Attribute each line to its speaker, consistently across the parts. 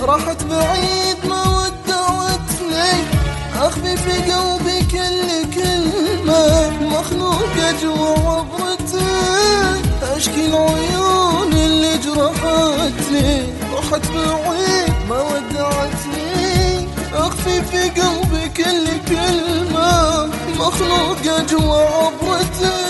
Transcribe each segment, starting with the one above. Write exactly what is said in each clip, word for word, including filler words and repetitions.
Speaker 1: راحت بعيد ما ودعتني، أخفي في قلبي كل كلمة مخنوقة جوا عبرتي، أشكي العيون اللي جرحتني. راحت بعيد ما ودعتني، أخفي في قلبي كل كلمة مخنوقة جوا عبرتي.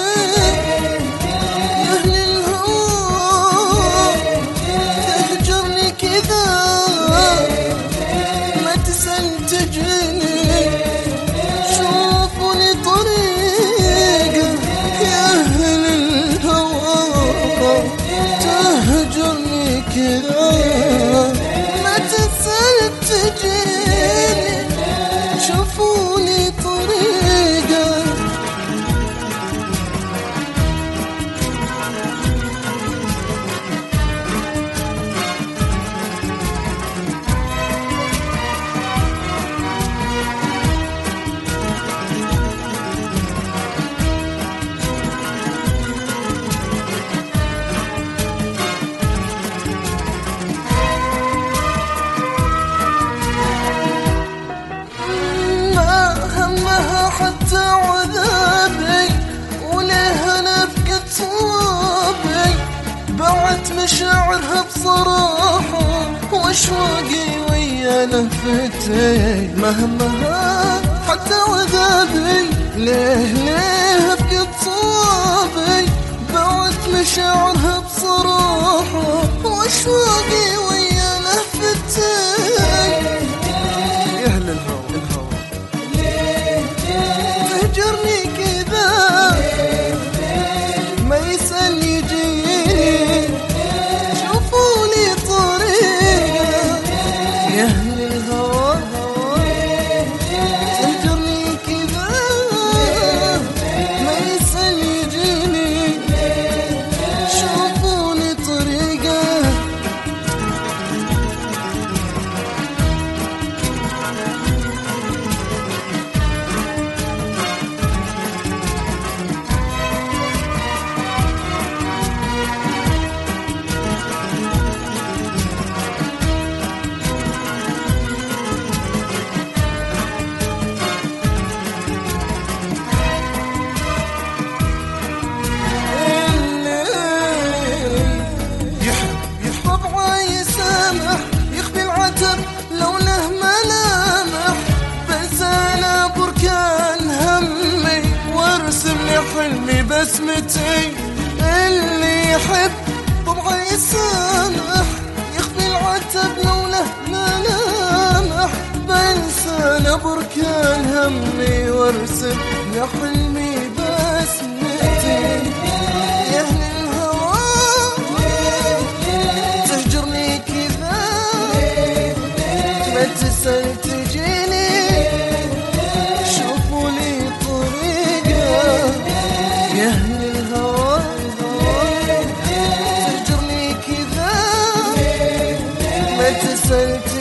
Speaker 1: ما تسأل تجيني، شوفوني طريقة. حتى عذابي وليه انا فقدت صوابي، بعت مشاعرها بصراحة واشواقي ويا لهفتي. مهما حتى عذابي ليه ليه فقدت صوابي، بعت مشاعرها بصراحة واشواقي ويا لهفتي. يا أهل الهوى تهجرني كذا ما يسأل يجيني، شوفولي طريقة. يا أهل الهوى تهجرني كذا ما يسأل يجيني، شوفولي طريقة. حلمي بسمتي اللي يحب طبعا يسامح، يخفي العتب لو له ملامح. بنسى انا بركان همي وارسم يا حلمي بسمتي. يا أهل الهوى تهجرني كذا ما تسأل تجيني، شوفولي طريقة. يا أهل الهوى تهجرني كذا ما تسأل